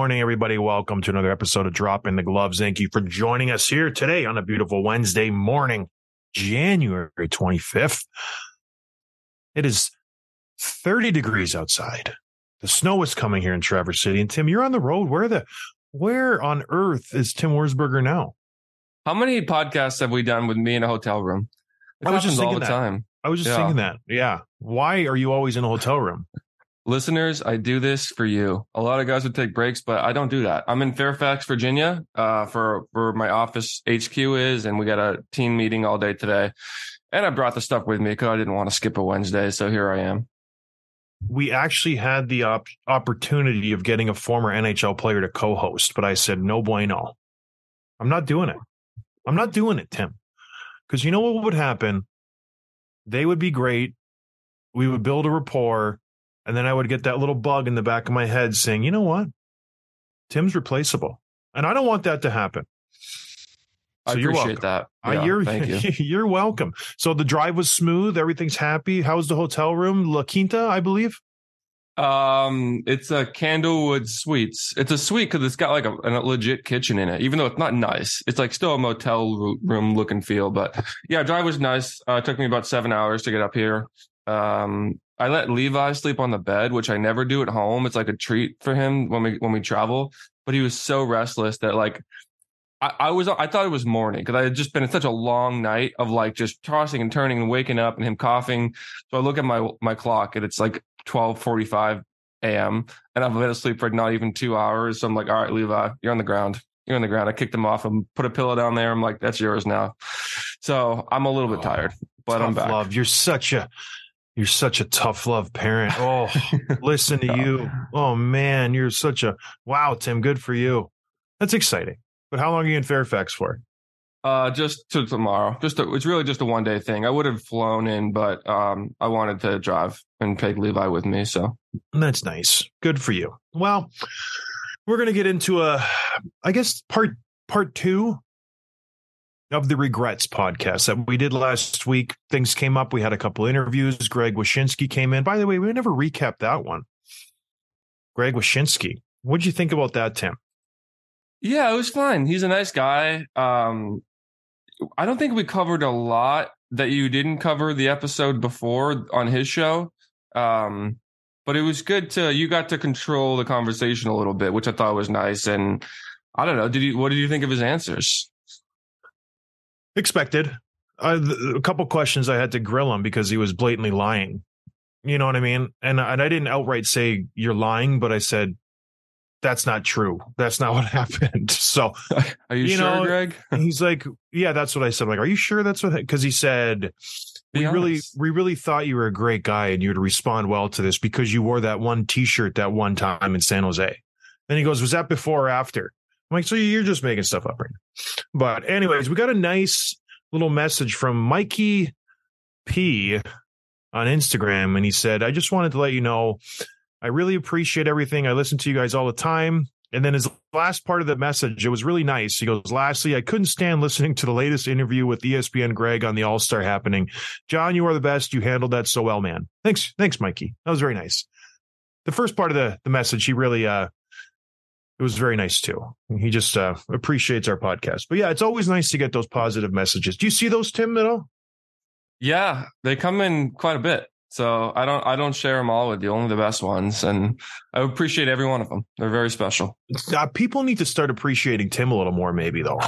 morning, everybody. Welcome to another episode of Drop in the Gloves. Thank you for joining us here today on a beautiful Wednesday morning, January 25th. It is 30 degrees outside. The snow is coming here in Traverse City. And Tim, you're on the road. Where on earth is Tim Wurzburger now? How many podcasts have we done with me in a hotel room? I was just thinking all the time. I was just thinking that. Yeah. Why are you always in a hotel room? Listeners, I do this for you. A lot of guys would take breaks, but I don't do that. I'm in Fairfax, Virginia, for my office HQ is, and we got a team meeting all day today. And I brought the stuff with me because I didn't want to skip a Wednesday, so here I am. We actually had the opportunity of getting a former NHL player to co-host, but I said, no bueno. I'm not doing it. I'm not doing it, Tim. Because you know what would happen? They would be great. We would build a rapport. And then I would get that little bug in the back of my head saying, you know what? Tim's replaceable. And I don't want that to happen. So I appreciate that. Yeah, thank you. You're welcome. So the drive was smooth. Everything's happy. How's the hotel room? La Quinta, I believe. It's a Candlewood Suites. It's a suite because it's got like a legit kitchen in it, even though it's not nice. It's like still a motel room look and feel. But yeah, drive was nice. It took me about 7 hours to get up here. I let Levi sleep on the bed, which I never do at home. It's like a treat for him when we travel. But he was so restless that like I thought it was morning because I had just been in such a long night of like just tossing and turning and waking up and him coughing. So I look at my clock and it's like 12:45 a.m. and I've been asleep for not even 2 hours. So I'm like, all right, Levi, you're on the ground. You're on the ground. I kicked him off and put a pillow down there. I'm like, that's yours now. So I'm a little bit tired, but I'm back. Love. You're such a tough love parent. Oh, listen to you. Oh, man, you're such a wow, Tim. Good for you. That's exciting. But how long are you in Fairfax for? Just to tomorrow. It's really just a one-day thing. I would have flown in, but I wanted to drive and take Levi with me. So that's nice. Good for you. Well, we're going to get into I guess part two of the Regrets podcast that we did last week. Things came up. We had a couple interviews. Greg Wyshynski came in. By the way, we never recapped that one. Greg Wyshynski. What did you think about that, Tim? Yeah, it was fine. He's a nice guy. I don't think we covered a lot that you didn't cover the episode before on his show. But it was good you got to control the conversation a little bit, which I thought was nice. And I don't know, what did you think of his answers? Expected. A couple questions I had to grill him because he was blatantly lying. You know what I mean? And I didn't outright say you're lying, but I said, that's not true. That's not what happened. So are you sure, Greg? He's like, yeah, that's what I said. I'm like, are you sure that's what? Because he said, we really thought you were a great guy and you'd respond well to this because you wore that one T-shirt that one time in San Jose. Then he goes, was that before or after? I'm like, so you're just making stuff up right now. But anyways, we got a nice little message from Mikey P on Instagram. And he said, I just wanted to let you know, I really appreciate everything. I listen to you guys all the time. And then his last part of the message, it was really nice. He goes, lastly, I couldn't stand listening to the latest interview with ESPN Greg on the All-Star happening. John, you are the best. You handled that so well, man. Thanks, Mikey. That was very nice. The first part of the message, he really, it was very nice too. He just appreciates our podcast. But yeah, it's always nice to get those positive messages. Do you see those, Tim, at all? Yeah, they come in quite a bit. So I don't share them all with you, only the best ones. And I appreciate every one of them. They're very special. People need to start appreciating Tim a little more, maybe, though.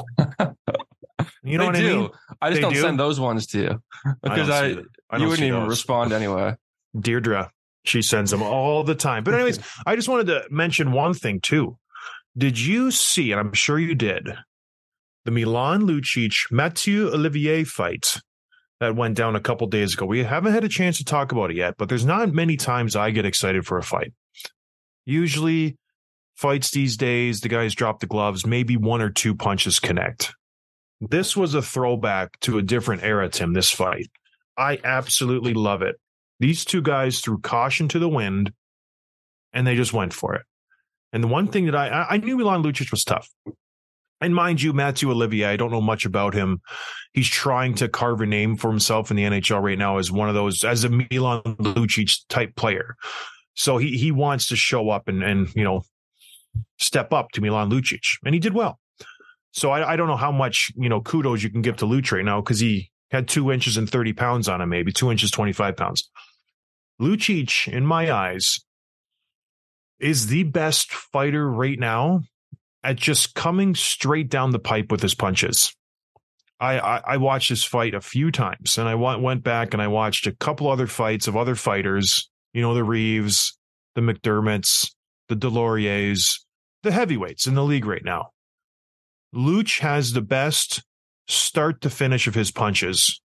You know what I mean? I just don't send those ones to you because you wouldn't even respond anyway. Deirdre, she sends them all the time. But anyways, I just wanted to mention one thing, too. Did you see, and I'm sure you did, the Milan Lucic Mathieu Olivier fight that went down a couple days ago? We haven't had a chance to talk about it yet, but there's not many times I get excited for a fight. Usually fights these days, the guys drop the gloves, maybe one or two punches connect. This was a throwback to a different era, Tim, this fight. I absolutely love it. These two guys threw caution to the wind, and they just went for it. And the one thing that I knew Milan Lucic was tough. And mind you, Mathieu Olivier, I don't know much about him. He's trying to carve a name for himself in the NHL right now as one of those, as a Milan Lucic type player. So he wants to show up and you know, step up to Milan Lucic, and he did well. So I don't know how much, kudos you can give to Luch right now, because he had 2 inches and 30 pounds on him, maybe 2 inches, 25 pounds. Lucic, in my eyes, is the best fighter right now at just coming straight down the pipe with his punches. I watched this fight a few times, and I went back and I watched a couple other fights of other fighters, the Reeves, the McDermotts, the Deloriers, the heavyweights in the league right now. Luch has the best start to finish of his punches.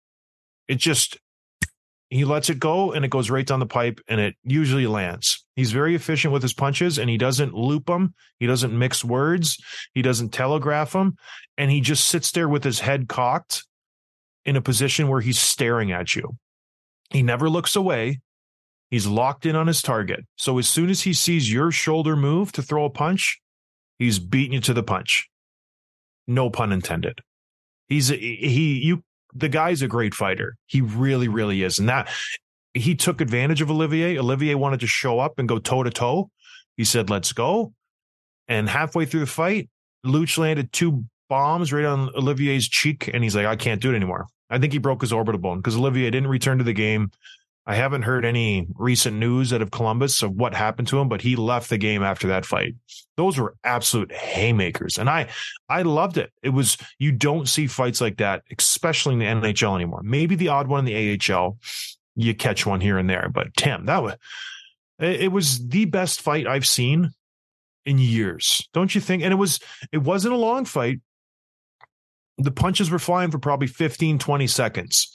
He lets it go and it goes right down the pipe, and it usually lands. He's very efficient with his punches, and he doesn't loop them. He doesn't mix words. He doesn't telegraph them. And he just sits there with his head cocked in a position where he's staring at you. He never looks away. He's locked in on his target. So as soon as he sees your shoulder move to throw a punch, he's beating you to the punch. No pun intended. The guy's a great fighter. He really, really is. And that he took advantage of Olivier. Olivier wanted to show up and go toe to toe. He said, let's go. And halfway through the fight, Luch landed 2 bombs right on Olivier's cheek. And he's like, I can't do it anymore. I think he broke his orbital bone because Olivier didn't return to the game. I haven't heard any recent news out of Columbus of what happened to him, but he left the game after that fight. Those were absolute haymakers. And I loved it. It was, you don't see fights like that, especially in the NHL anymore. Maybe the odd one in the AHL, you catch one here and there. But Tim, it was the best fight I've seen in years. Don't you think? And it wasn't a long fight. The punches were flying for probably 15, 20 seconds.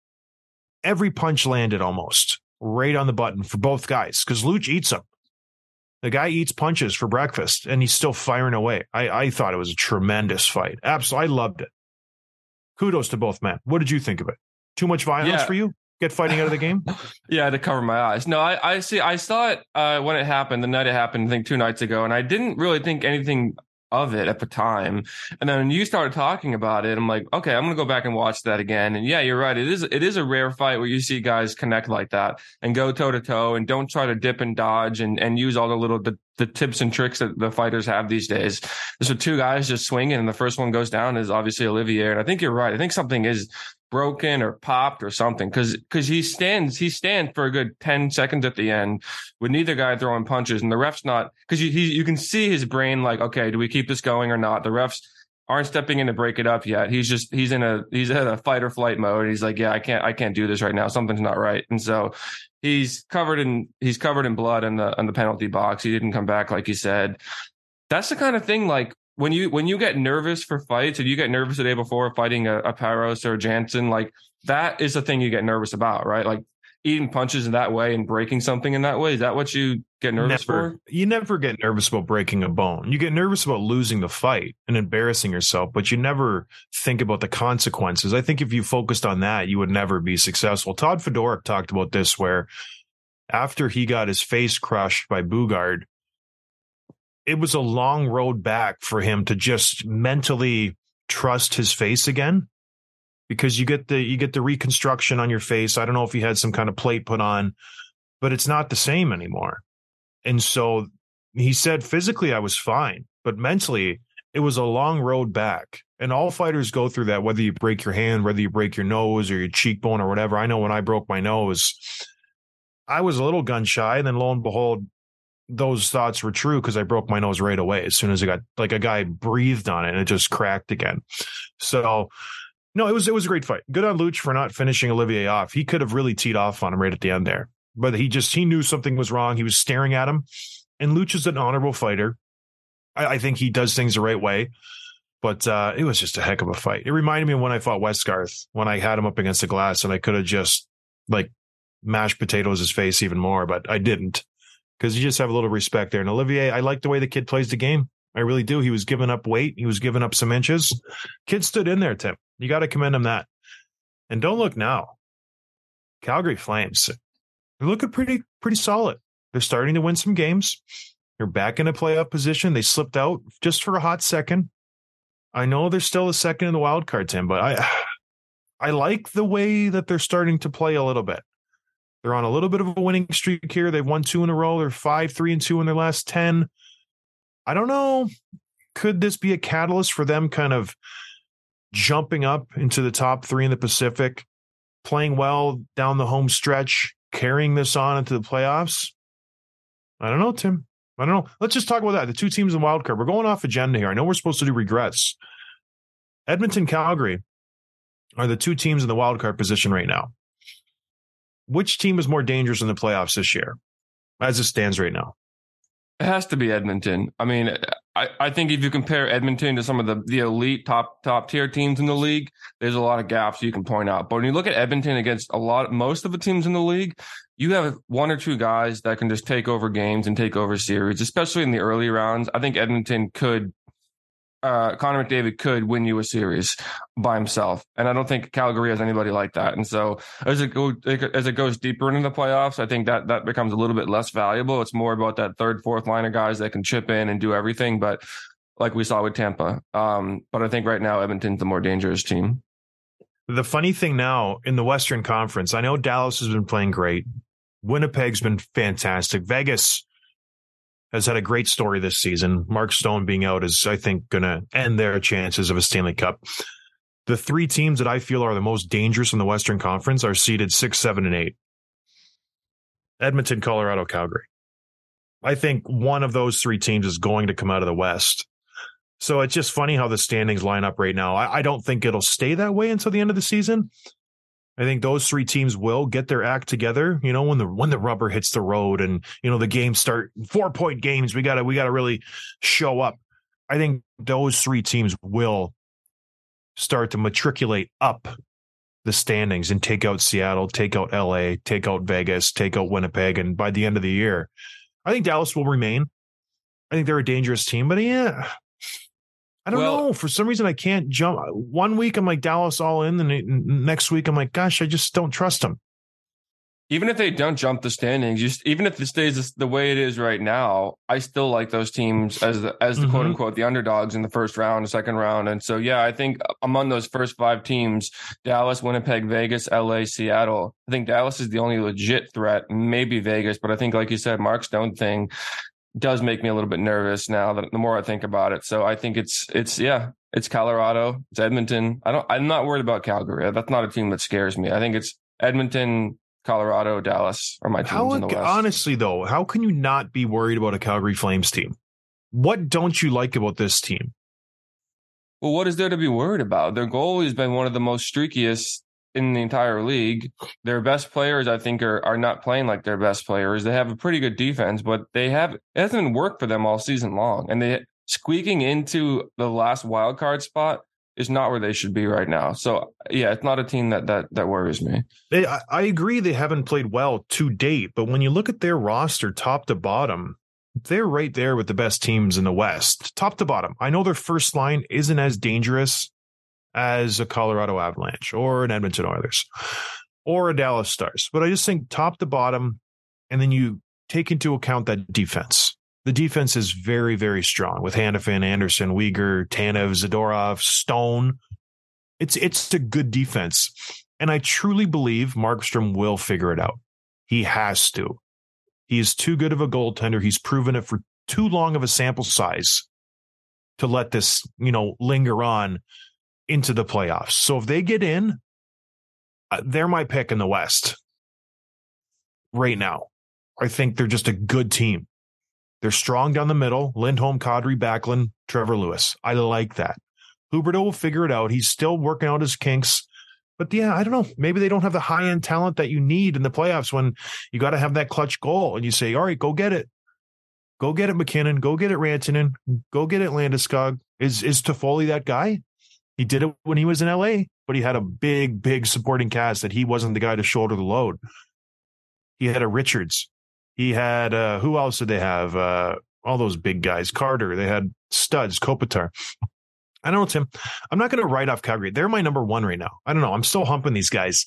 Every punch landed almost right on the button for both guys, because Luch eats them. The guy eats punches for breakfast, and he's still firing away. I thought it was a tremendous fight. Absolutely. I loved it. Kudos to both men. What did you think of it? Too much violence for you? Get fighting out of the game? Yeah, to cover my eyes. No, I see. I saw it when it happened, the night it happened, I think 2 nights ago, and I didn't really think anything of it at the time. And then when you started talking about it, I'm like, okay, I'm going to go back and watch that again. And yeah, you're right. It is a rare fight where you see guys connect like that and go toe to toe and don't try to dip and dodge and use all the tips and tricks that the fighters have these days. So 2 guys just swinging, and the first one goes down is obviously Olivier. And I think you're right. I think something is broken or popped or something, because he stands for a good 10 seconds at the end with neither guy throwing punches, and the ref's not, because you can see his brain like, okay, do we keep this going or not? The refs aren't stepping in to break it up yet. He's in a fight or flight mode. He's like, yeah, I can't do this right now. Something's not right. And so he's covered in blood in the penalty box. He didn't come back, like you said. That's the kind of thing, like, when you get nervous for fights, and you get nervous the day before fighting a Paros or a Jansen, like, that is the thing you get nervous about, right? Like, eating punches in that way and breaking something in that way. Is that what you get nervous for? You never get nervous about breaking a bone. You get nervous about losing the fight and embarrassing yourself, but you never think about the consequences. I think if you focused on that, you would never be successful. Todd Fedoruk talked about this, where after he got his face crushed by Bugard, it was a long road back for him to just mentally trust his face again, because you get the reconstruction on your face. I don't know if he had some kind of plate put on, but it's not the same anymore. And so he said, physically I was fine, but mentally it was a long road back. And all fighters go through that, whether you break your hand, whether you break your nose or your cheekbone or whatever. I know when I broke my nose, I was a little gun shy, and then lo and behold, those thoughts were true, because I broke my nose right away. As soon as I got, like, a guy breathed on it and it just cracked again. So no, it was a great fight. Good on Luch for not finishing Olivier off. He could have really teed off on him right at the end there, but he knew something was wrong. He was staring at him, and Luch is an honorable fighter. I think he does things the right way, but it was just a heck of a fight. It reminded me of when I fought Westgarth, when I had him up against the glass, and I could have just, like, mashed potatoes his face even more, but I didn't. Because you just have a little respect there. And Olivier, I like the way the kid plays the game. I really do. He was giving up weight. He was giving up some inches. Kid stood in there, Tim. You got to commend him that. And don't look now. Calgary Flames, they're looking pretty solid. They're starting to win some games. They're back in a playoff position. They slipped out just for a hot second. I know they're still a second in the wild card, Tim, but I like the way that they're starting to play a little bit. They're on a little bit of a winning streak here. They've won 2 in a row. They're 5-3-2 in their last 10. I don't know. Could this be a catalyst for them kind of jumping up into the top 3 in the Pacific, playing well down the home stretch, carrying this on into the playoffs? I don't know, Tim. I don't know. Let's just talk about that. The 2 teams in wild card. We're going off agenda here. I know we're supposed to do regrets. Edmonton, Calgary are the 2 teams in the wild card position right now. Which team is more dangerous in the playoffs this year, as it stands right now? It has to be Edmonton. I mean, I think if you compare Edmonton to some of the elite top tier teams in the league, there's a lot of gaps you can point out. But when you look at Edmonton against most of the teams in the league, you have 1 or 2 guys that can just take over games and take over series, especially in the early rounds. I think Edmonton could. Connor McDavid could win you a series by himself, and I don't think Calgary has anybody like that. And so as it goes deeper into the playoffs, I think that becomes a little bit less valuable. It's more about that 3rd, 4th line of guys that can chip in and do everything. But like we saw with Tampa, but I think right now Edmonton's the more dangerous team. The funny thing now in the Western Conference, I know Dallas has been playing great. Winnipeg's been fantastic. Vegas has had a great story this season. Mark Stone being out is, I think, going to end their chances of a Stanley Cup. The 3 teams that I feel are the most dangerous in the Western Conference are seeded 6, 7, and 8. Edmonton, Colorado, Calgary. I think one of those 3 teams is going to come out of the West. So it's just funny how the standings line up right now. I don't think it'll stay that way until the end of the season. I think those 3 teams will get their act together, you know, when the rubber hits the road and, you know, the games start 4-point games. We gotta really show up. I think those 3 teams will start to matriculate up the standings and take out Seattle, take out LA, take out Vegas, take out Winnipeg. And by the end of the year, I think Dallas will remain. I think they're a dangerous team, but yeah, I don't know. For some reason, I can't jump. 1 week, I'm like Dallas all in. And next week, I'm like, gosh, I just don't trust them. Even if they don't jump the standings, even if it stays the way it is right now, I still like those teams as the quote unquote, the underdogs in the first round, the second round. And so, yeah, I think among those first 5 teams, Dallas, Winnipeg, Vegas, LA, Seattle, I think Dallas is the only legit threat, maybe Vegas. But I think, like you said, Mark Stone thing does make me a little bit nervous now that the more I think about it. So I think it's Colorado, it's Edmonton. I'm not worried about Calgary. That's not a team that scares me. I think it's Edmonton, Colorado, Dallas are my teams in the West. Honestly, though, how can you not be worried about a Calgary Flames team? What don't you like about this team? Well, what is there to be worried about? Their goalie has been one of the most streakiest in the entire league. Their best players, I think, are not playing like their best players. They have a pretty good defense, but it hasn't worked for them all season long. And they squeaking into the last wild card spot is not where they should be right now. So yeah, it's not a team that worries me. I agree they haven't played well to date, but when you look at their roster top to bottom, they're right there with the best teams in the West, top to bottom. I know their first line isn't as dangerous as a Colorado Avalanche or an Edmonton Oilers or a Dallas Stars. But I just think top to bottom, and then you take into account that defense. The defense is very, very strong with Hanifin, Anderson, Uyghur, Tanev, Zadorov, Stone. It's a good defense. And I truly believe Markstrom will figure it out. He has to. He is too good of a goaltender. He's proven it for too long of a sample size to let this, linger on into the playoffs. So if they get in, they're my pick in the West right now. I think they're just a good team. They're strong down the middle. Lindholm, Kadri, Backlund, Trevor Lewis. I like that. Huberdeau will figure it out. He's still working out his kinks. But yeah, I don't know. Maybe they don't have the high-end talent that you need in the playoffs when you got to have that clutch goal. And you say, all right, go get it. Go get it, McKinnon. Go get it, Rantanen. Go get it, Landeskog. Is Toffoli that guy? He did it when he was in LA, but he had a big, big supporting cast that he wasn't the guy to shoulder the load. He had a Richards. He had, who else did they have? All those big guys. Carter. They had studs, Kopitar. I don't know, Tim. I'm not going to write off Calgary. They're my number one right now. I don't know. I'm still humping these guys.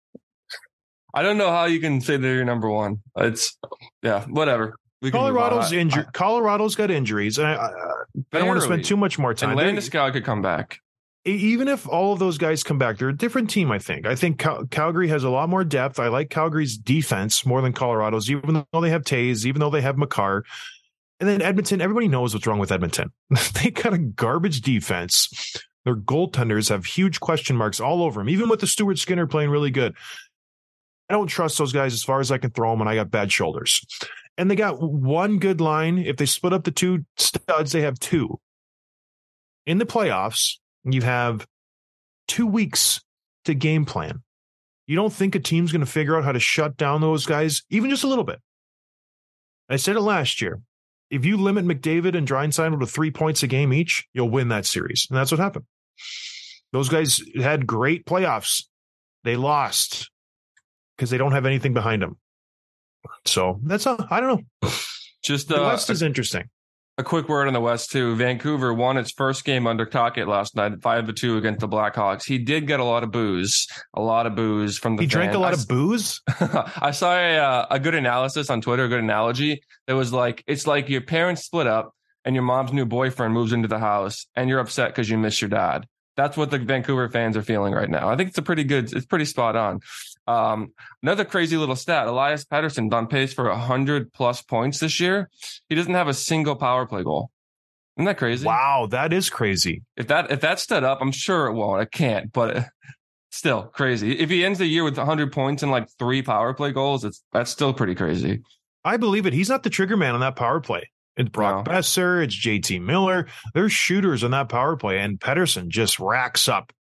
I don't know how you can say they're your number one. Whatever. Colorado's injured. Colorado's got injuries. And I don't want to spend too much more time. And Landeskog could come back. Even if all of those guys come back, they're a different team, I think. I think Calgary has a lot more depth. I like Calgary's defense more than Colorado's, even though they have Taves, even though they have Makar. And then Edmonton, everybody knows what's wrong with Edmonton. They got a garbage defense. Their goaltenders have huge question marks all over them, even with the Stuart Skinner playing really good. I don't trust those guys as far as I can throw them, and I got bad shoulders. And they got one good line. If they split up the two studs, they have two. In the playoffs, you have 2 weeks to game plan. You don't think a team's going to figure out how to shut down those guys, even just a little bit. I said it last year. If you limit McDavid and Draisaitl to 3 points a game each, you'll win that series. And that's what happened. Those guys had great playoffs. They lost because they don't have anything behind them. So that's I don't know. Just the West is interesting. A quick word on the West, too. Vancouver won its first game under Tocchet last night, 5-2 against the Blackhawks. He did get a lot of booze from the fans. He drank a lot of booze? I saw a good analysis on Twitter, a good analogy. That was like, it's like your parents split up and your mom's new boyfriend moves into the house and you're upset because you miss your dad. That's what the Vancouver fans are feeling right now. I think it's pretty spot on. Another crazy little stat, Elias Pettersson on pace for 100+ points this year. He doesn't have a single power play goal. Isn't that crazy? Wow, that is crazy. If that stood up, I'm sure it won't. It can't, but still crazy. If he ends the year with 100 points and like 3 power play goals, that's still pretty crazy. I believe it. He's not the trigger man on that power play. It's Brock Besser, it's JT Miller. There's shooters on that power play, and Pettersson just racks up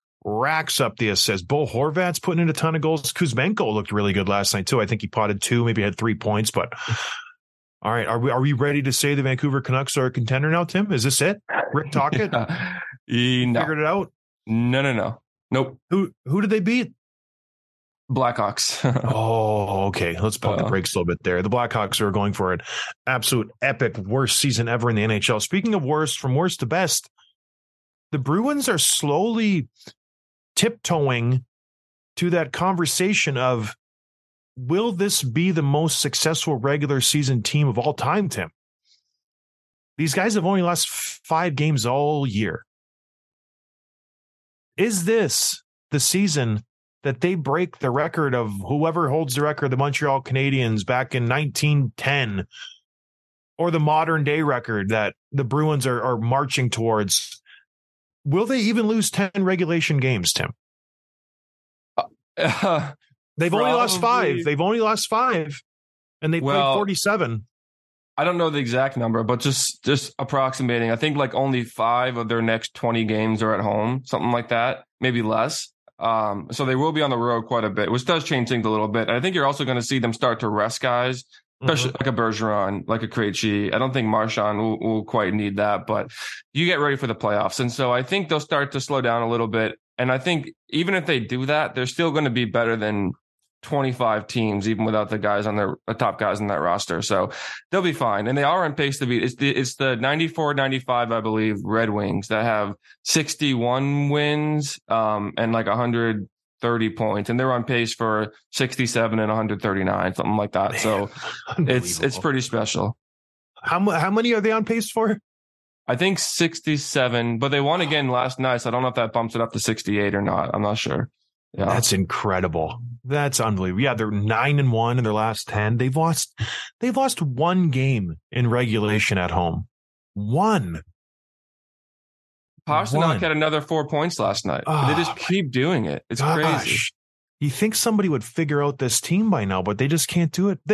the assists. Bo Horvat's putting in a ton of goals. Kuzmenko looked really good last night too. I think he potted 2, maybe had 3 points. But all right, are we ready to say the Vancouver Canucks are a contender now, Tim? Is this it? Rick Tocchet? No. Figured it out? No. Nope. Who did they beat? Blackhawks. Oh, okay. Let's pump the brakes a little bit there. The Blackhawks are going for an absolute epic worst season ever in the NHL. Speaking of worst, from worst to best, the Bruins are slowly tiptoeing to that conversation of, will this be the most successful regular season team of all time, Tim? These guys have only lost 5 games all year. Is this the season that they break the record of whoever holds the record, the Montreal Canadiens back in 1910, or the modern day record that the Bruins are marching towards? Will they even lose 10 regulation games, Tim? They've only lost 5. They've only lost 5, and they played 47. I don't know the exact number, but just approximating. I think like only 5 of their next 20 games are at home, something like that, maybe less. So they will be on the road quite a bit, which does change things a little bit. And I think you're also going to see them start to rest guys, especially like a Bergeron, like a Krejci. I don't think Marchand will quite need that, but you get ready for the playoffs. And so I think they'll start to slow down a little bit. And I think even if they do that, they're still going to be better than 25 teams, even without the guys on the top guys on that roster. So they'll be fine. And they are on pace to beat. It's the 94-95, I believe, Red Wings that have 61 wins and like 130 points. And they're on pace for 67 and 139, something like that. Man, so it's pretty special. How many are they on pace for? I think 67, but they won again last night. So I don't know if that bumps it up to 68 or not. I'm not sure. Yeah. That's incredible. That's unbelievable. Yeah, they're 9-1 in their last 10. They've lost 1 game in regulation at home. 1. Pastrnak had another 4 points last night. They just keep doing it. It's crazy. You think somebody would figure out this team by now, but they just can't do it.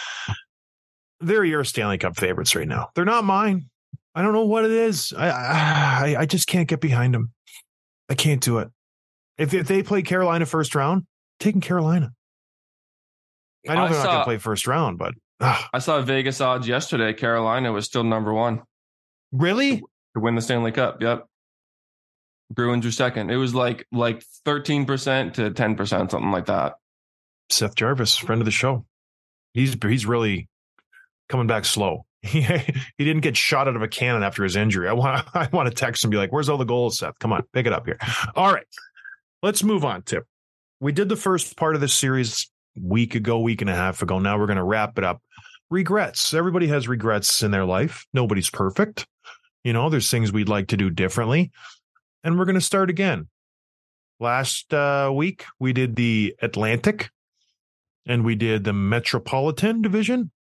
They're your Stanley Cup favorites right now. They're not mine. I don't know what it is. I just can't get behind them. I can't do it. If they play Carolina first round, taking Carolina. I know they're not going to play first round, but I saw Vegas odds yesterday. Carolina was still number 1. Really? To win the Stanley Cup. Yep. Bruins are second. It was like 13% to 10%, something like that. Seth Jarvis, friend of the show. He's really coming back slow. He didn't get shot out of a cannon after his injury. I want to text him and be like, where's all the goals, Seth? Come on, pick it up here. All right. Let's move on, Tip. We did the first part of this series week and a half ago. Now we're going to wrap it up. Regrets. Everybody has regrets in their life. Nobody's perfect. There's things we'd like to do differently. And we're going to start again. Last week, we did the Atlantic and we did the Metropolitan Division.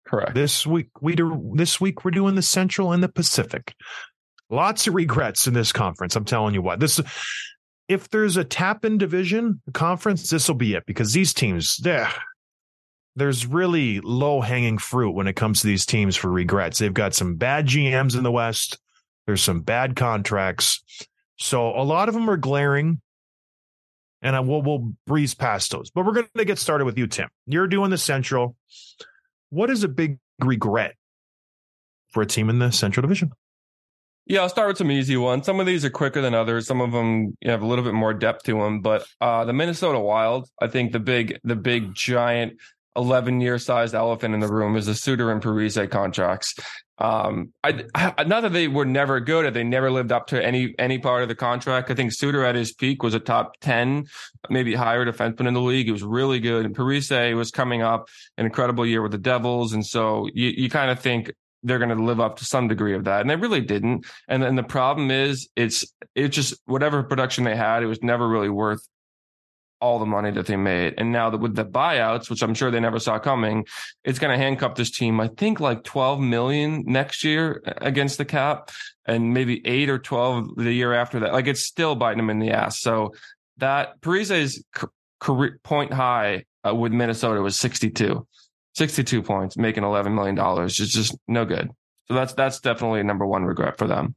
Correct. This week we're doing the Central and the Pacific. Lots of regrets in this conference. I'm telling you what. If there's a tap-in division conference, this will be it, because these teams, there's really low-hanging fruit when it comes to these teams for regrets. They've got some bad GMs in the West. There's some bad contracts. So a lot of them are glaring, and we'll breeze past those. But we're going to get started with you, Tim. You're doing the Central. What is a big regret for a team in the Central Division? Yeah, I'll start with some easy ones. Some of these are quicker than others. Some of them have a little bit more depth to them. But the Minnesota Wild, I think the big giant 11-year sized elephant in the room is the Suter and Parise contracts. Not that they were never good, they never lived up to any part of the contract. I think Suter at his peak was a top 10, maybe higher defenseman in the league. He was really good. And Parise was coming up an incredible year with the Devils. And so you kind of think they're going to live up to some degree of that. And they really didn't. And then the problem is it's just whatever production they had, it was never really worth all the money that they made. And now that with the buyouts, which I'm sure they never saw coming, it's going to handcuff this team, I think like $12 million next year against the cap, and maybe 8 or 12 the year after that. Like, it's still biting them in the ass. So that Parise's career point high with Minnesota was 62 points, making $11 million. It's just no good. So that's definitely a number one regret for them.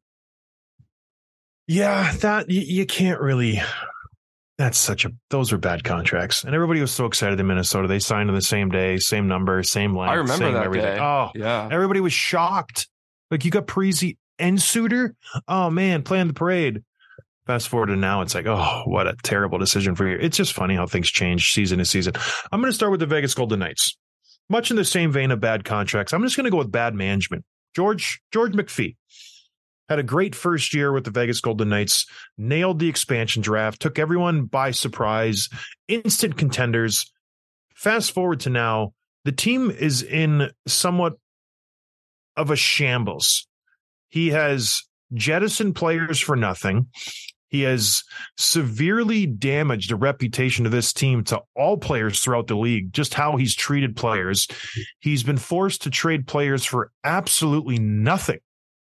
Yeah, that you can't really. Those are bad contracts. And everybody was so excited in Minnesota. They signed on the same day, same number, same length. I remember that everything. Day. Oh, yeah. Everybody was shocked. Like, you got Parise and Suter. Oh man, playing the parade. Fast forward to now, it's like, oh, what a terrible decision for you. It's just funny how things change season to season. I'm going to start with the Vegas Golden Knights. Much in the same vein of bad contracts, I'm just going to go with bad management. George McPhee had a great first year with the Vegas Golden Knights, nailed the expansion draft, took everyone by surprise, instant contenders. Fast forward to now, the team is in somewhat of a shambles. He has jettisoned players for nothing. He has severely damaged the reputation of this team to all players throughout the league, just how he's treated players. He's been forced to trade players for absolutely nothing.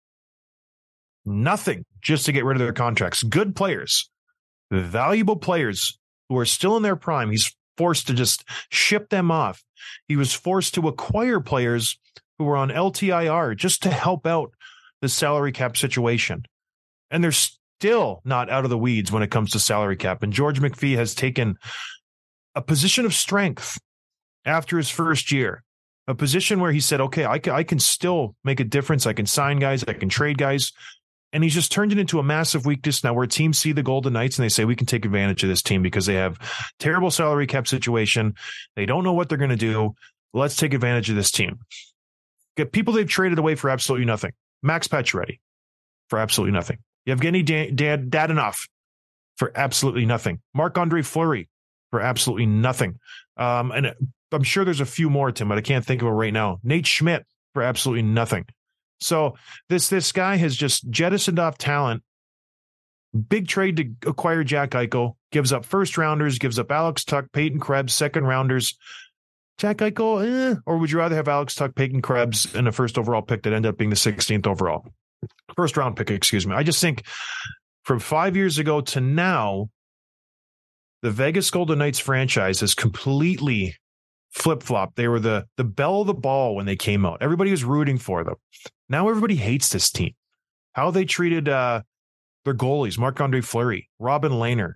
Nothing, just to get rid of their contracts. Good players, valuable players who are still in their prime. He's forced to just ship them off. He was forced to acquire players who were on LTIR just to help out the salary cap situation. And they're still not out of the weeds when it comes to salary cap. And George McPhee has taken a position of strength after his first year, a position where he said, okay, I can still make a difference. I can sign guys. I can trade guys. And he's just turned it into a massive weakness now, where teams see the Golden Knights and they say, we can take advantage of this team because they have terrible salary cap situation. They don't know what they're going to do. Let's take advantage of this team. Get people they've traded away for absolutely nothing. Max Pacioretty for absolutely nothing. Yevgeny Dadonov for absolutely nothing. Marc-Andre Fleury for absolutely nothing. And I'm sure there's a few more, Tim, but I can't think of it right now. Nate Schmidt for absolutely nothing. So this guy has just jettisoned off talent. Big trade to acquire Jack Eichel. Gives up first rounders, gives up Alex Tuch, Peyton Krebs, second rounders. Jack Eichel, or would you rather have Alex Tuch, Peyton Krebs, and a first overall pick that ended up being the 16th overall? First round pick, excuse me. I just think from 5 years ago to now, the Vegas Golden Knights franchise has completely flip-flopped. They were the belle of the ball when they came out. Everybody was rooting for them. Now everybody hates this team. How they treated their goalies, Marc-Andre Fleury, Robin Lehner.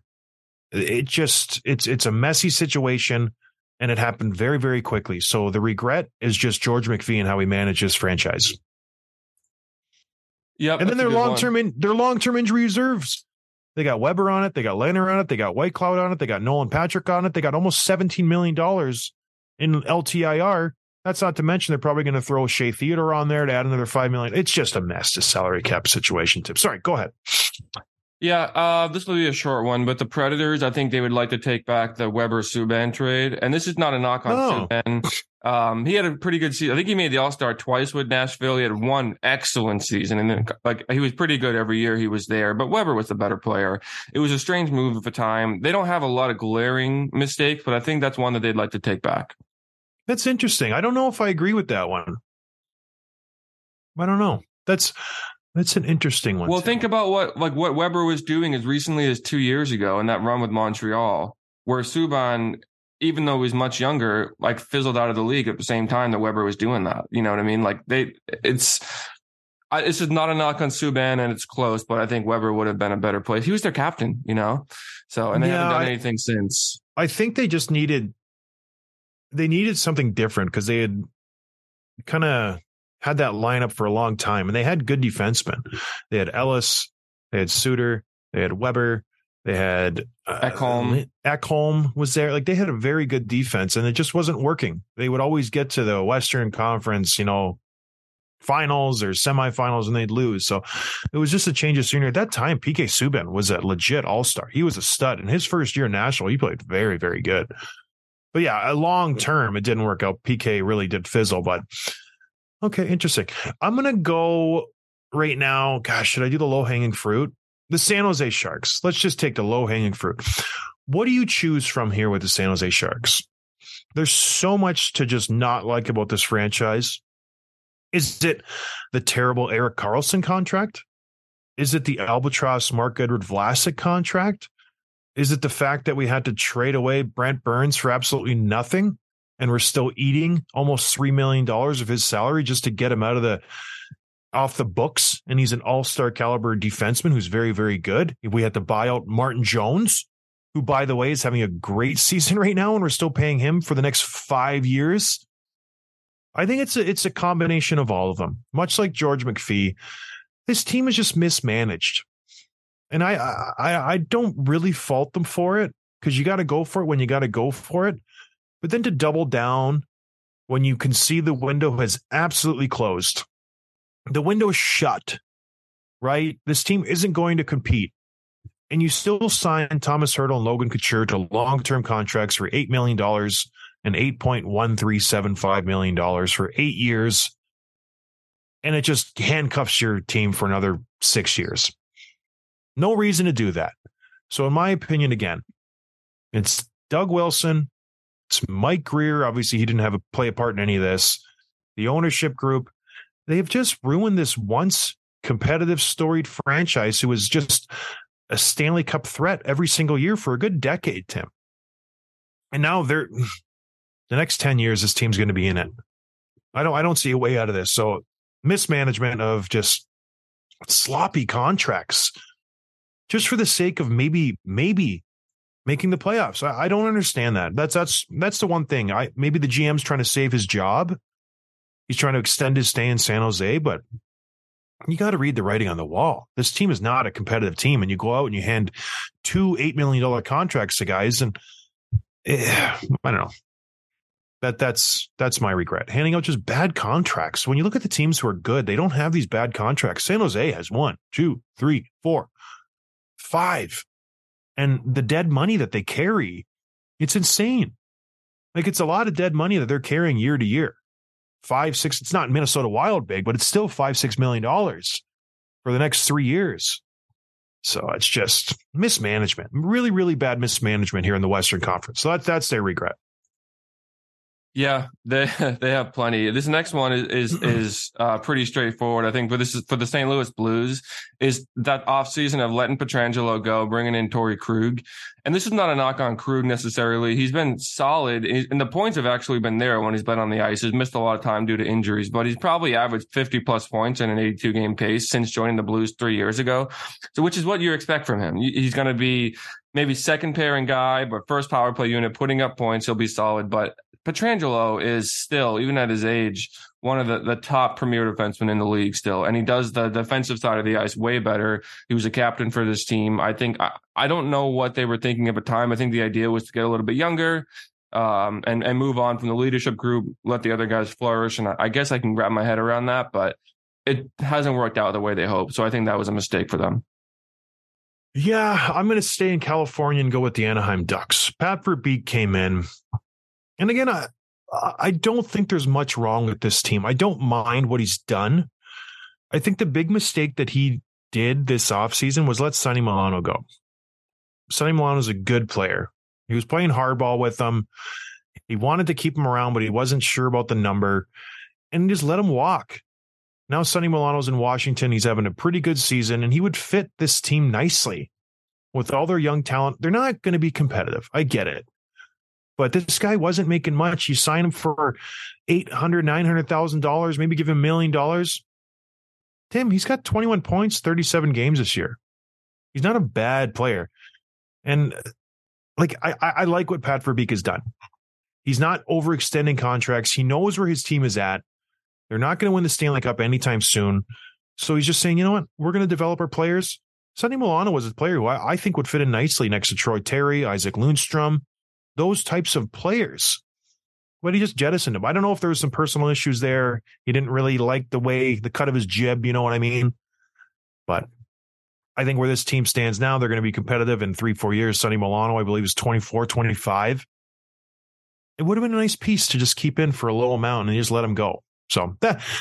It's a messy situation, and it happened very, very quickly. So the regret is just George McPhee and how he manages franchise. Yeah, and then their long-term injury reserves. They got Weber on it. They got Lehner on it. They got Whitecloud on it. They got Nolan Patrick on it. They got almost $17 million in LTIR. That's not to mention they're probably going to throw Shea Theodore on there to add another $5 million. It's just a mess, this salary cap situation, Tim. Sorry, go ahead. Yeah, this will be a short one, but the Predators, I think they would like to take back the Weber-Subban trade. And this is not a knock on Subban. He had a pretty good season. I think he made the All-Star twice with Nashville. He had one excellent season, and then he was pretty good every year he was there. But Weber was the better player. It was a strange move at the time. They don't have a lot of glaring mistakes, but I think that's one that they'd like to take back. That's interesting. I don't know if I agree with that one. I don't know. That's an interesting one. Well, think about what Weber was doing as recently as 2 years ago in that run with Montreal, where Subban, even though he was much younger, like fizzled out of the league at the same time that Weber was doing that. You know what I mean? Like it's just not a knock on Subban, and it's close, but I think Weber would have been a better place. He was their captain, you know? So, and they haven't done anything since. I think they just needed something different because they had kind of had that lineup for a long time, and they had good defensemen. They had Ellis, they had Suter, they had Weber, they had Ekholm was there. Like, they had a very good defense, and it just wasn't working. They would always get to the Western Conference, finals or semifinals, and they'd lose. So it was just a change of scenery. At that time, PK Subban was a legit all-star. He was a stud. In his first year national, he played very, very good. But yeah, long term, it didn't work out. PK really did fizzle, but okay, interesting. I'm going to go right now. Gosh, should I do the low-hanging fruit? The San Jose Sharks. Let's just take the low-hanging fruit. What do you choose from here with the San Jose Sharks? There's so much to just not like about this franchise. Is it the terrible Erik Karlsson contract? Is it the albatross Marc-Edouard Vlasic contract? Is it the fact that we had to trade away Brent Burns for absolutely nothing, and we're still eating almost $3 million of his salary just to get him off the books? And he's an all-star caliber defenseman who's very, very good. We had to buy out Martin Jones, who, by the way, is having a great season right now, and we're still paying him for the next 5 years. I think it's a combination of all of them. Much like George McPhee, this team is just mismanaged. And I don't really fault them for it, because you got to go for it when you got to go for it. But then to double down when you can see the window has absolutely closed. The window is shut, right? This team isn't going to compete. And you still sign Thomas Hertl and Logan Couture to long-term contracts for $8 million and $8.1375 million for 8 years. And it just handcuffs your team for another 6 years. No reason to do that. So in my opinion, again, it's Doug Wilson, it's Mike Grier. Obviously, he didn't play a part in any of this. The ownership group, they've just ruined this once competitive, storied franchise who was just a Stanley Cup threat every single year for a good decade, Tim. And now the next 10 years, this team's going to be in it. I don't see a way out of this. So mismanagement of just sloppy contracts, just for the sake of maybe making the playoffs. I don't understand that. That's the one thing. Maybe the GM's trying to save his job. He's trying to extend his stay in San Jose, but you got to read the writing on the wall. This team is not a competitive team, and you go out and you hand 2 $8 million contracts to guys, and I don't know. That's my regret. Handing out just bad contracts. When you look at the teams who are good, they don't have these bad contracts. San Jose has 1, 2, 3, 4, 5. And the dead money that they carry, it's insane. Like, it's a lot of dead money that they're carrying year to year. 5, 6, it's not Minnesota Wild big, but it's still $5-6 million for the next 3 years. So it's just mismanagement, really, really bad mismanagement here in the Western Conference. So that's their regret. Yeah, they have plenty. This next one is pretty straightforward, I think. But this is for the St. Louis Blues, is that offseason of letting Pietrangelo go, bringing in Torrey Krug. And this is not a knock on Krug necessarily. He's been solid, and the points have actually been there when he's been on the ice. He's missed a lot of time due to injuries, but he's probably averaged 50-plus points in an 82-game pace since joining the Blues 3 years ago. So, which is what you expect from him. He's going to be maybe second pairing guy, but first power play unit, putting up points. He'll be solid, but Pietrangelo is still, even at his age, one of the top premier defensemen in the league still. And he does the defensive side of the ice way better. He was a captain for this team. I think, I don't know what they were thinking at the time. I think the idea was to get a little bit younger and move on from the leadership group, let the other guys flourish. And I guess I can wrap my head around that, but it hasn't worked out the way they hoped. So I think that was a mistake for them. Yeah, I'm going to stay in California and go with the Anaheim Ducks. Pat Verbeek came in. And again, I don't think there's much wrong with this team. I don't mind what he's done. I think the big mistake that he did this offseason was let Sonny Milano go. Sonny Milano is a good player. He was playing hardball with them. He wanted to keep him around, but he wasn't sure about the number, and he just let him walk. Now Sonny Milano's in Washington. He's having a pretty good season, and he would fit this team nicely with all their young talent. They're not going to be competitive. I get it. But this guy wasn't making much. You sign him for $800,000, $900,000, maybe give him $1 million. Tim, he's got 21 points, 37 games this year. He's not a bad player. And like I like what Pat Verbeek has done. He's not overextending contracts. He knows where his team is at. They're not going to win the Stanley Cup anytime soon. So he's just saying, you know what? We're going to develop our players. Sonny Milano was a player who I think would fit in nicely next to Troy Terry, Isaac Lundstrom, those types of players. But he just jettisoned him. I don't know if there was some personal issues there. He didn't really like the cut of his jib, you know what I mean? But I think where this team stands now, they're going to be competitive in 3-4 years. Sonny Milano, I believe, is 24, 25. It would have been a nice piece to just keep in for a low amount and just let him go. So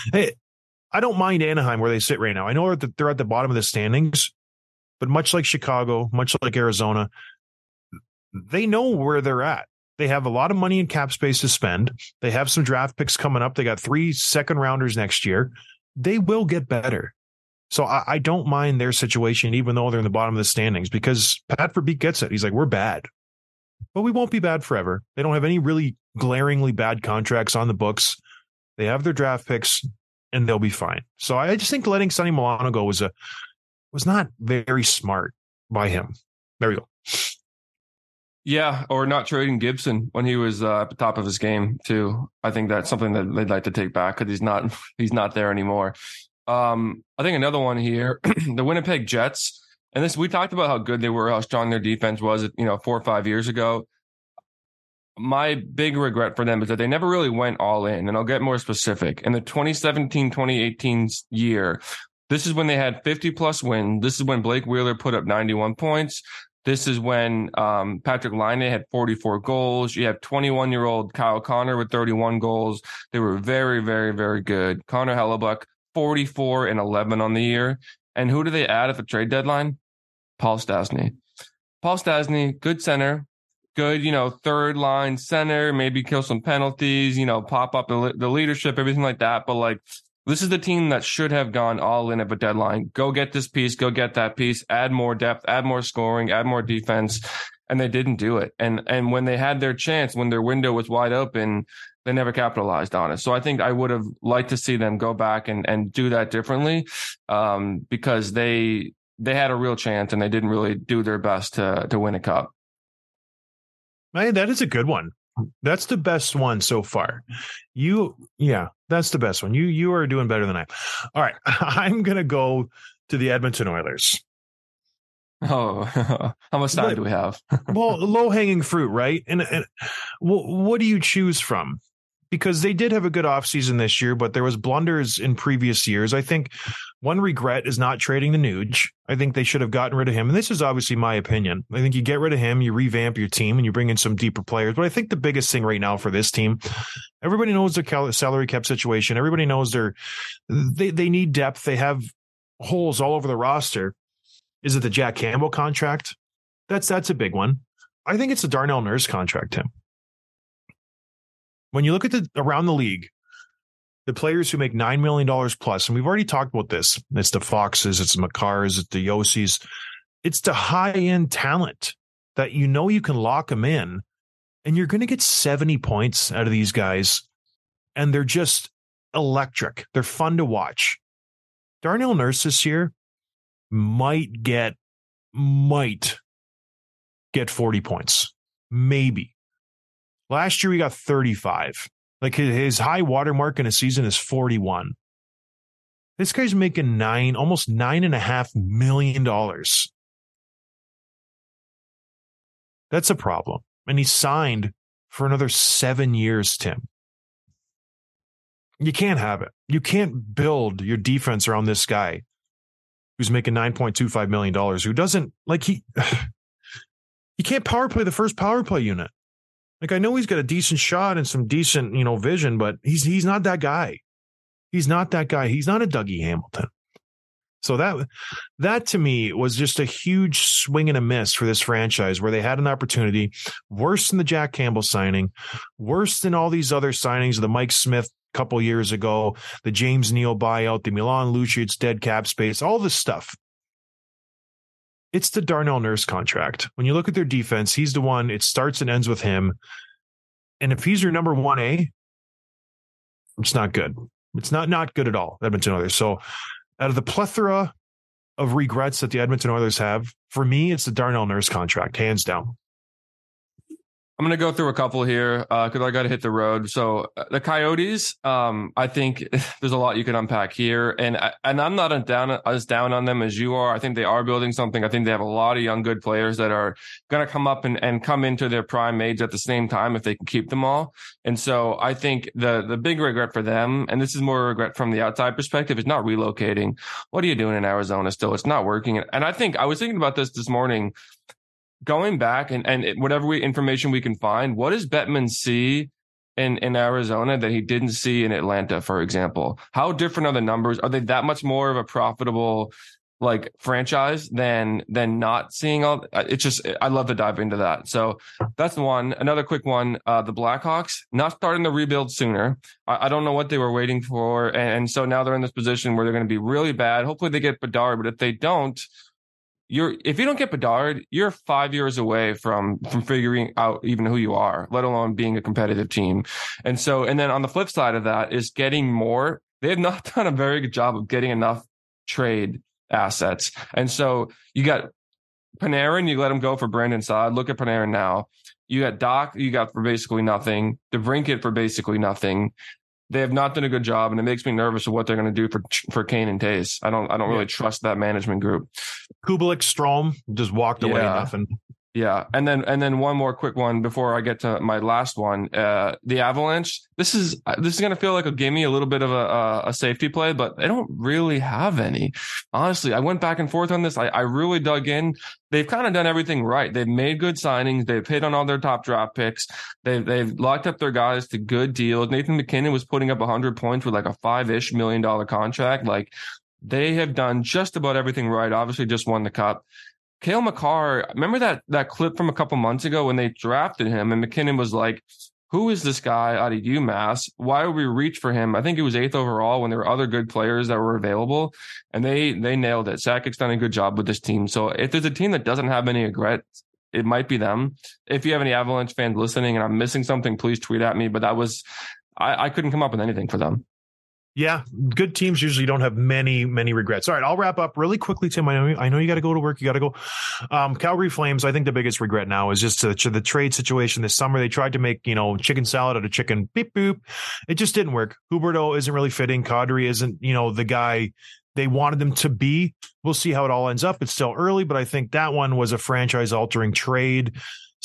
I don't mind Anaheim where they sit right now. I know they're at the bottom of the standings, but much like Chicago, much like Arizona, they know where they're at. They have a lot of money in cap space to spend. They have some draft picks coming up. They got 3 second-rounders next year. They will get better. So I don't mind their situation, even though they're in the bottom of the standings, because Pat Verbeek gets it. He's like, we're bad, but we won't be bad forever. They don't have any really glaringly bad contracts on the books. They have their draft picks, and they'll be fine. So I just think letting Sonny Milano go was not very smart by him. There we go. Yeah, or not trading Gibson when he was at the top of his game too. I think that's something that they'd like to take back because he's not there anymore. I think another one here, the Winnipeg Jets, and this we talked about how good they were, how strong their defense was, 4 or 5 years ago. My big regret for them is that they never really went all in, and I'll get more specific. In the 2017-2018 year, this is when they had 50-plus wins. This is when Blake Wheeler put up 91 points. This is when Patrick Laine had 44 goals. You have 21-year-old Kyle Connor with 31 goals. They were very, very, very good. Connor Hellebuck, 44 and 11 on the year. And who do they add at the trade deadline? Paul Stastny. Paul Stastny, good center. Good, third line center, maybe kill some penalties, pop up the leadership, everything like that. But this is the team that should have gone all in at the deadline. Go get this piece, go get that piece, add more depth, add more scoring, add more defense. And they didn't do it. And when they had their chance, when their window was wide open, they never capitalized on it. So I think I would have liked to see them go back and do that differently because they had a real chance and they didn't really do their best to win a cup. Man, that is a good one. That's the best one so far. That's the best one. You are doing better than I am. All right. I'm going to go to the Edmonton Oilers. Oh, how much time do we have? Well, low hanging fruit, right? And what do you choose from? Because they did have a good offseason this year, but there was blunders in previous years. I think one regret is not trading the Nuge. I think they should have gotten rid of him. And this is obviously my opinion. I think you get rid of him, you revamp your team, and you bring in some deeper players. But I think the biggest thing right now for this team, everybody knows their salary cap situation. Everybody knows they need depth. They have holes all over the roster. Is it the Jack Campbell contract? That's a big one. I think it's the Darnell Nurse contract, Tim. When you look at around the league, the players who make $9 million plus, and we've already talked about this, it's the Foxes, it's the Makars, it's the Yossi's, it's the high-end talent that you can lock them in, and you're going to get 70 points out of these guys, and they're just electric. They're fun to watch. Darnell Nurse this year might get 40 points. Maybe. Last year, we got 35. Like his high watermark in a season is 41. This guy's making almost $9.5 million. That's a problem. And he's signed for another 7 years, Tim. You can't have it. You can't build your defense around this guy who's making $9.25 million, who doesn't he can't power play the first power play unit. Like, I know he's got a decent shot and some decent, vision, but he's not that guy. He's not that guy. He's not a Dougie Hamilton. So that to me was just a huge swing and a miss for this franchise, where they had an opportunity, worse than the Jack Campbell signing, worse than all these other signings of the Mike Smith couple years ago, the James Neal buyout, the Milan Lucic dead cap space, all this stuff. It's the Darnell Nurse contract. When you look at their defense, he's the one, it starts and ends with him. And if he's your number 1A, it's not good. It's not good at all, Edmonton Oilers. So out of the plethora of regrets that the Edmonton Oilers have, for me, it's the Darnell Nurse contract, hands down. I'm going to go through a couple here because I got to hit the road. So the Coyotes, I think there's a lot you can unpack here. And I'm not as down on them as you are. I think they are building something. I think they have a lot of young, good players that are going to come up and come into their prime age at the same time if they can keep them all. And so I think the big regret for them, and this is more regret from the outside perspective, is not relocating. What are you doing in Arizona still? It's not working. And I think I was thinking about this morning. Going back and whatever information we can find, what does Bettman see in Arizona that he didn't see in Atlanta, for example? How different are the numbers? Are they that much more of a profitable franchise than not seeing all? It's just, I love to dive into that. So that's one. Another quick one, the Blackhawks not starting the rebuild sooner. I don't know what they were waiting for. And so now they're in this position where they're going to be really bad. Hopefully they get Bedard, but if they don't, if you don't get Bedard, you're 5 years away from figuring out even who you are, let alone being a competitive team. And then on the flip side of that is getting more. They have not done a very good job of getting enough trade assets. And so you got Panarin, you let him go for Brandon Saad. Look at Panarin now. You got Doc, you got for basically nothing. DeBrincat for basically nothing. They have not done a good job, and it makes me nervous of what they're going to do for Kane and Tays. I don't really trust that management group. Kubalik, Strome just walked away, nothing. Yeah, and then one more quick one before I get to my last one. The Avalanche. This is going to feel like a gimme, a little bit of a safety play, but they don't really have any. Honestly, I went back and forth on this. I really dug in. They've kind of done everything right. They've made good signings. They've hit on all their top draft picks. They've locked up their guys to good deals. Nathan McKinnon was putting up 100 points with like a $5-ish million contract. Like, they have done just about everything right. Obviously, just won the cup. Cale Makar, remember that clip from a couple months ago when they drafted him and McKinnon was like, who is this guy out of UMass? Why would we reach for him? I think it was 8th overall when there were other good players that were available, and they nailed it. Sakic's done a good job with this team. So if there's a team that doesn't have any regrets, it might be them. If you have any Avalanche fans listening and I'm missing something, please tweet at me. But I couldn't come up with anything for them. Yeah, good teams usually don't have many regrets. All right, I'll wrap up really quickly, Tim. I know you got to go to work. You got to go. Calgary Flames, I think the biggest regret now is just the trade situation this summer. They tried to make, chicken salad out of chicken. Beep, boop. It just didn't work. Huberdeau isn't really fitting. Kadri isn't, the guy they wanted them to be. We'll see how it all ends up. It's still early, but I think that one was a franchise-altering trade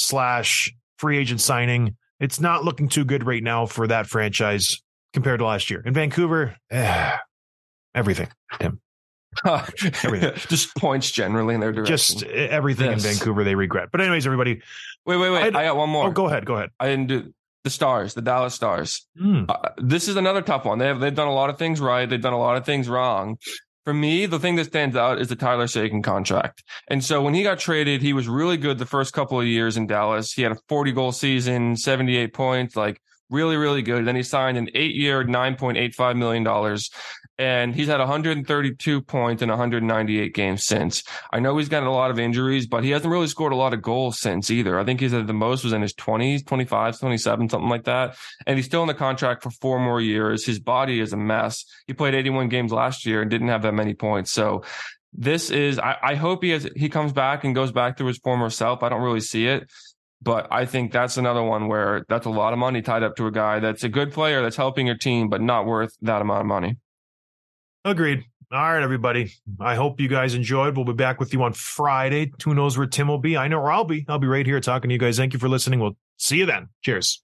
/ free agent signing. It's not looking too good right now for that franchise compared to last year. In Vancouver, everything, Tim. Everything. Just points generally in their direction. Just everything in Vancouver they regret. But anyways, everybody. Wait. I got one more. Oh, go ahead. I didn't do the Stars, the Dallas Stars. This is another tough one. They've done a lot of things right. They've done a lot of things wrong. For me, the thing that stands out is the Tyler Seguin contract. And so when he got traded, he was really good the first couple of years in Dallas. He had a 40-goal season, 78 points, really, really good. Then he signed an 8-year, $9.85 million. And he's had 132 points in 198 games since. I know he's gotten a lot of injuries, but he hasn't really scored a lot of goals since either. I think he's at the most was in his 20s, 25s, 27, something like that. And he's still in the contract for 4 more years. His body is a mess. He played 81 games last year and didn't have that many points. So this is, I hope he comes back and goes back to his former self. I don't really see it. But I think that's another one where that's a lot of money tied up to a guy that's a good player that's helping your team, but not worth that amount of money. Agreed. All right, everybody. I hope you guys enjoyed. We'll be back with you on Friday. Who knows where Tim will be? I know where I'll be. I'll be right here talking to you guys. Thank you for listening. We'll see you then. Cheers.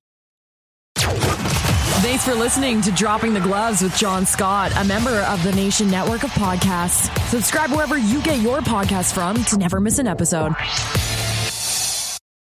Thanks for listening to Dropping the Gloves with John Scott, a member of the Nation Network of Podcasts. Subscribe wherever you get your podcasts from to never miss an episode.